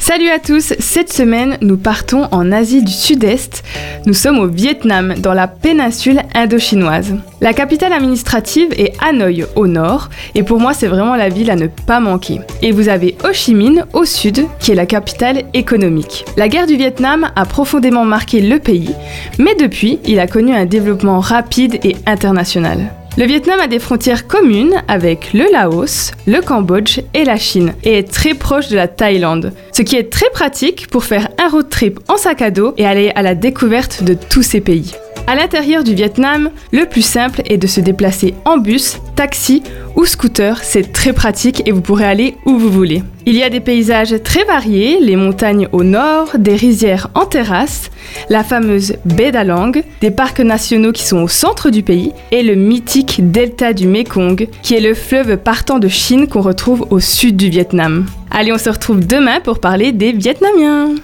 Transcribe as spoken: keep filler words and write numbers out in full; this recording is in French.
Salut à tous, cette semaine nous partons en Asie du Sud-Est. Nous sommes au Vietnam, dans la péninsule indo-chinoise. La capitale administrative est Hanoï au nord, et pour moi c'est vraiment la ville à ne pas manquer. Et vous avez Ho Chi Minh au sud, qui est la capitale économique. La guerre du Vietnam a profondément marqué le pays, mais depuis, il a connu un développement rapide et international. Le Vietnam a des frontières communes avec le Laos, le Cambodge et la Chine et est très proche de la Thaïlande, ce qui est très pratique pour faire un road trip en sac à dos et aller à la découverte de tous ces pays. À l'intérieur du Vietnam, le plus simple est de se déplacer en bus, taxi ou scooter, c'est très pratique et vous pourrez aller où vous voulez. Il y a des paysages très variés, les montagnes au nord, des rizières en terrasse, la fameuse baie d'Alang, des parcs nationaux qui sont au centre du pays et le mythique delta du Mekong, qui est le fleuve partant de Chine qu'on retrouve au sud du Vietnam. Allez, on se retrouve demain pour parler des Vietnamiens.